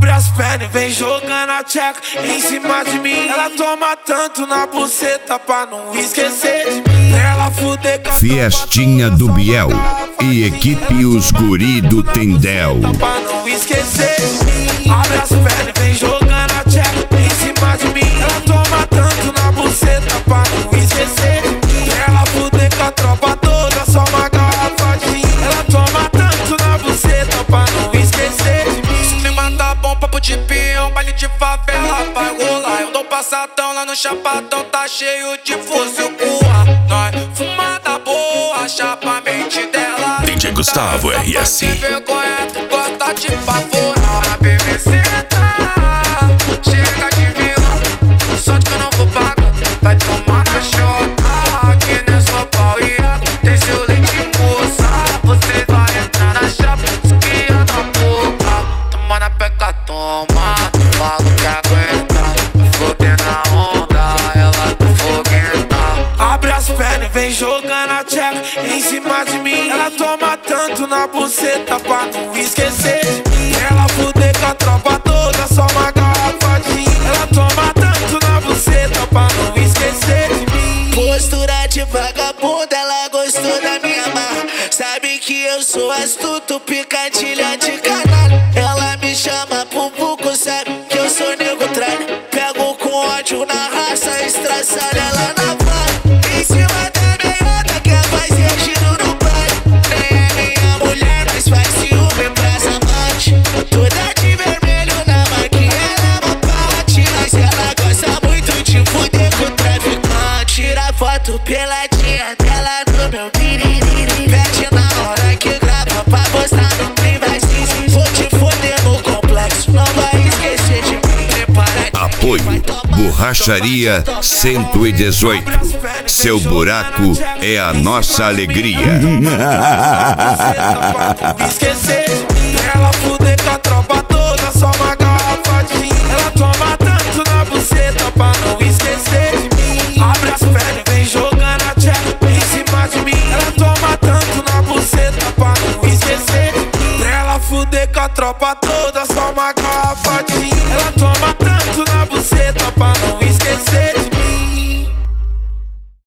Abre as pernas e vem jogando a tcheca em cima de mim. Ela toma tanto na buceta pra não esquecer de mim. Ela fuder com a Fiestinha do Biel e equipe Os Guri do Tendel. pra não esquecer de mim. Abre as pernas e vem jogando a tcheca em cima de mim. Ela toma tanto na buceta pra não esquecer de mim. Ela fuder com a tropa toda, só uma garrafa de gin. Ela toma tanto na buceta pra não esquecer de mim. Se me manda bom papo de peão, baile de favela vai rolar. Eu dou passadão lá no Chapadão, tá cheio de fuzil coa. Nós fumada boa, chapa a mente dela. DJ Gustavo RS. Sem vergonha, tu gosta de favorar. A BBC tá, chega de vilão. Só de que eu não vou pagar, vai tomar na chota. Aqui não é só pau e água, tem seu leite moça. Você vai entrar na chapa, esquia na boca. Toma na peca, toma, falo que aguenta. Foguei na onda, ela tá foguenta. Abre as pernas e vem jogando a tcheca em cima de mim. Ela toma tanto na buceta pra não esquecer de mim. Ela fuder com a tropa toda, só uma garrafa de gin. Ela toma tanto na buceta pra não esquecer de mim. Postura de vagabunda, ela gostou da minha marra. Sabe que eu sou astuto, picadilha de canalha. Ela me chama pro buco, sabe que eu sou nego tralha. Pego com ódio na raça, estraçalha ela na vara. Em cima da meiota, quer fazer giro no baile. Nem é minha mulher, mas faz ciúme pras amantes. Toda de vermelho na maquinha, ela é uma parte. Mas ela gosta muito de fuder com o traficante. Tira foto peladinha dela no meu piriri. Pede na hora que grava pra postar no private. Vou te foder no complexo, não vai esquecer de mim. Prepara. Apoio Borracharia 118. Seu buraco é a nossa alegria. Esquecer de mim. Ela fuder com a tropa toda, só uma garrafa de gin. Ela toma tanto na buceta pra não esquecer de mim. Abre as pernas e vem jogando a tcheca em cima de mim. Ela toma tanto na buceta pra não esquecer de mim. Ela fuder com a tropa toda, só uma garrafa de